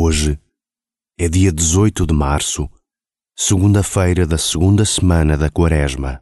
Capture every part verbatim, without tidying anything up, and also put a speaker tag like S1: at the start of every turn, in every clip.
S1: Hoje é dia dezoito de março, segunda-feira da segunda semana da Quaresma.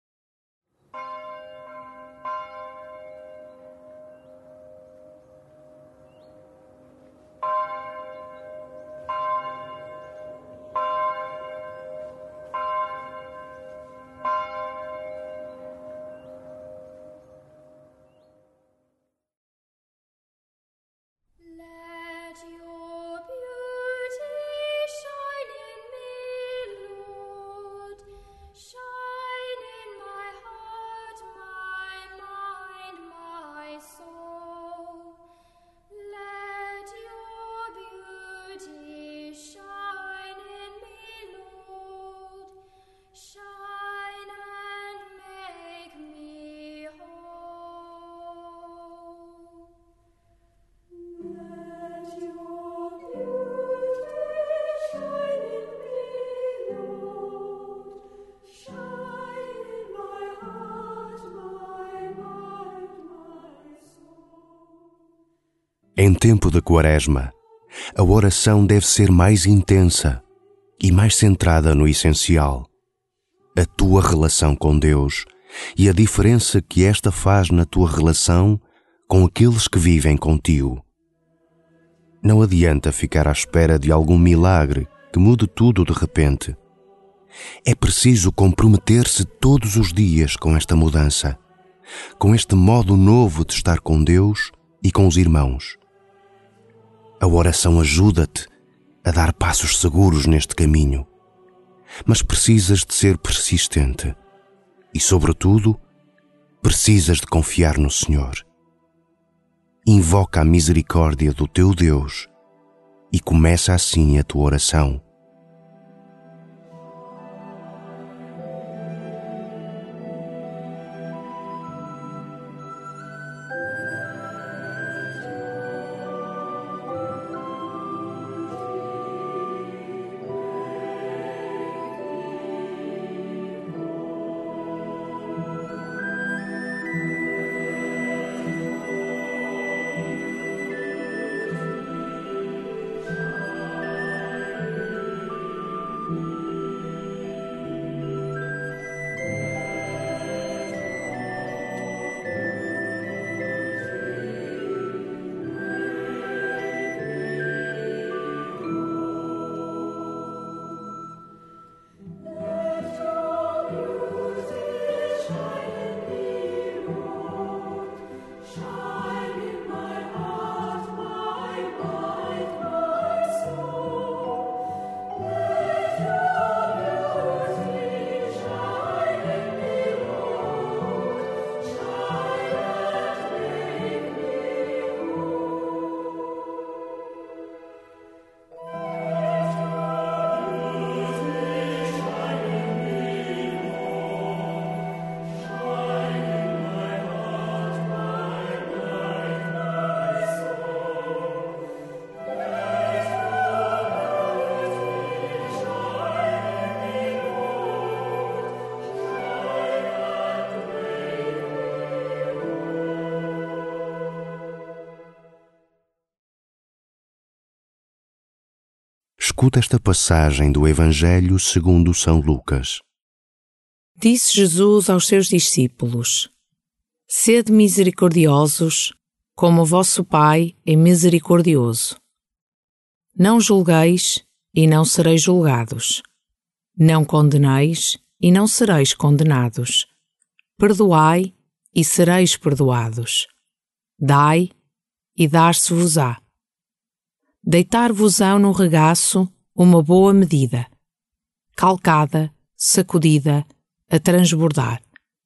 S1: Em tempo de Quaresma, a oração deve ser mais intensa e mais centrada no essencial, a tua relação com Deus e a diferença que esta faz na tua relação com aqueles que vivem contigo. Não adianta ficar à espera de algum milagre que mude tudo de repente. É preciso comprometer-se todos os dias com esta mudança, com este modo novo de estar com Deus e com os irmãos. A oração ajuda-te a dar passos seguros neste caminho, mas precisas de ser persistente e, sobretudo, precisas de confiar no Senhor. Invoca a misericórdia do teu Deus e começa assim a tua oração. Escuta esta passagem do Evangelho segundo São Lucas.
S2: Disse Jesus aos seus discípulos: Sede misericordiosos, como o vosso Pai é misericordioso. Não julgueis, e não sereis julgados. Não condeneis, e não sereis condenados. Perdoai, e sereis perdoados. Dai, e dar-se-vos-á. Deitar-vos-ão no regaço uma boa medida, calcada, sacudida, a transbordar.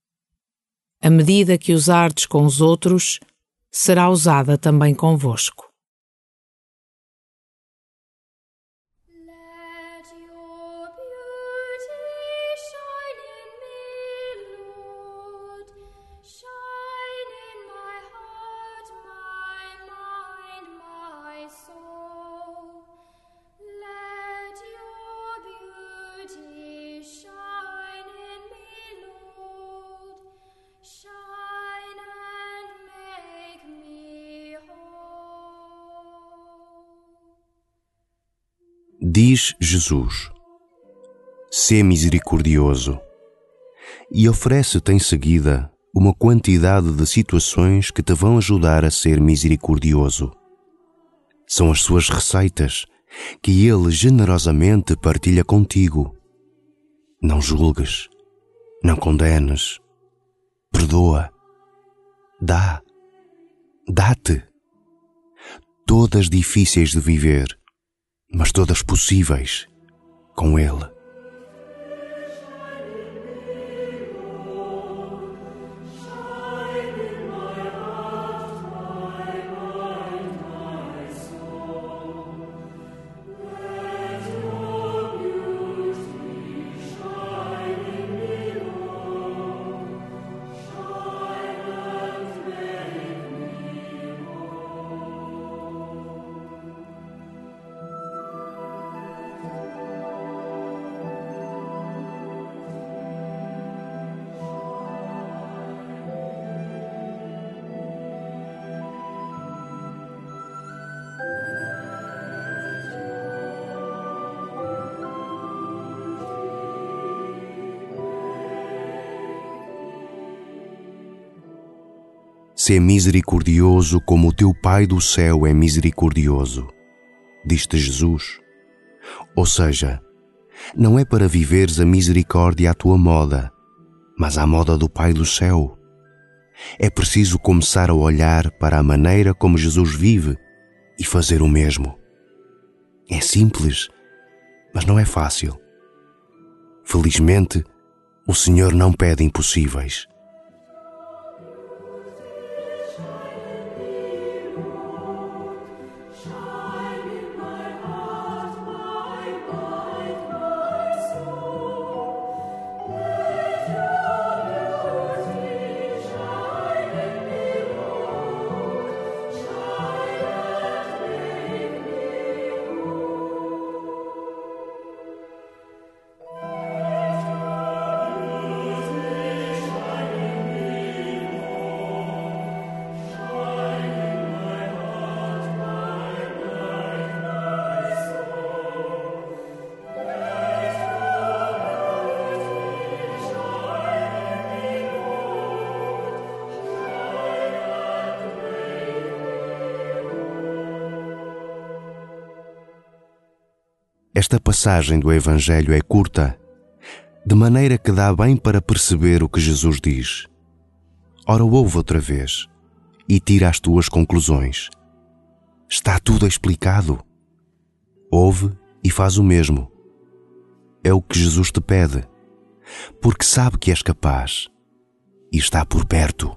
S2: A medida que usardes com os outros será usada também convosco.
S3: Shine and make me whole.
S1: Diz Jesus: sê misericordioso, e oferece-te em seguida uma quantidade de situações que te vão ajudar a ser misericordioso. São as suas receitas que Ele generosamente partilha contigo. Não julgues, não condenes, perdoa, dá, dá-te. Todas difíceis de viver, mas todas possíveis com Ele. Sê misericordioso como o teu Pai do céu é misericordioso, diz-te Jesus. Ou seja, não é para viveres a misericórdia à tua moda, mas à moda do Pai do céu. É preciso começar a olhar para a maneira como Jesus vive e fazer o mesmo. É simples, mas não é fácil. Felizmente, o Senhor não pede impossíveis. Esta passagem do Evangelho é curta, de maneira que dá bem para perceber o que Jesus diz. Ora, ouve outra vez e tira as tuas conclusões. Está tudo explicado. Ouve e faz o mesmo. É o que Jesus te pede, porque sabe que és capaz e está por perto.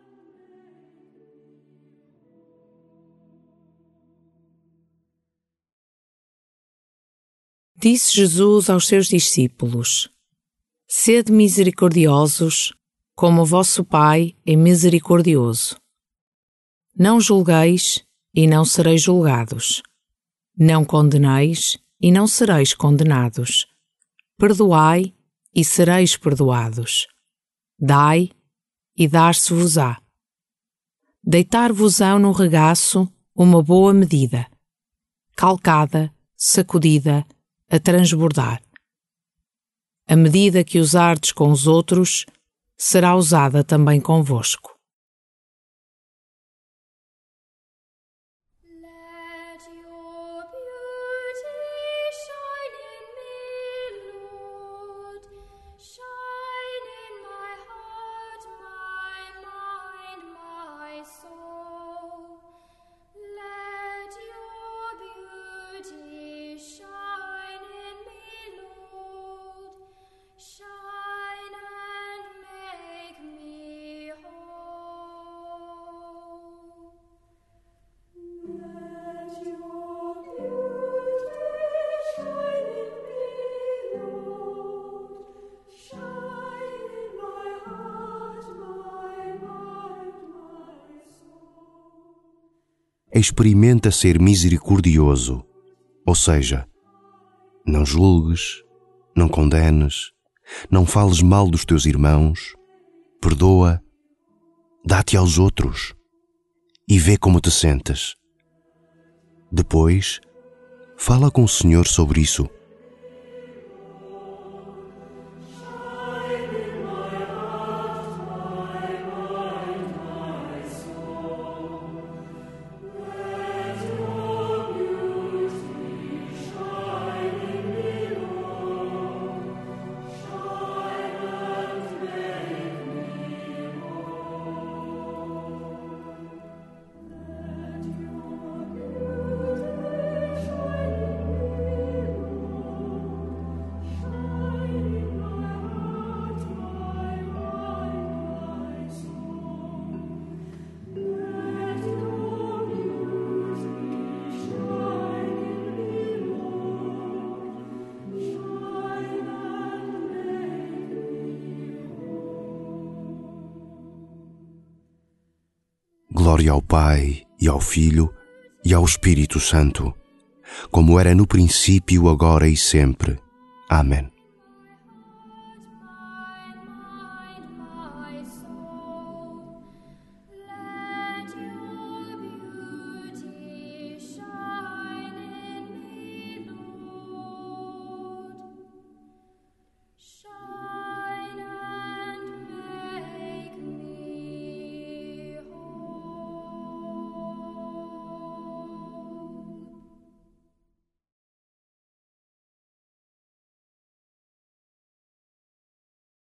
S2: Disse Jesus aos seus discípulos: sede misericordiosos, como o vosso Pai é misericordioso. Não julgueis e não sereis julgados. Não condeneis e não sereis condenados. Perdoai e sereis perdoados. Dai e dar-se-vos-á. Deitar-vos-ão no regaço uma boa medida, calcada, sacudida, a transbordar. A medida que usardes com os outros será usada também convosco.
S1: Experimenta ser misericordioso, ou seja, não julgues, não condenes, não fales mal dos teus irmãos, perdoa, dá-te aos outros e vê como te sentes. Depois, Fala com o Senhor sobre isso. Glória ao Pai, e ao Filho, e ao Espírito Santo, como era no princípio, agora e sempre. Amém.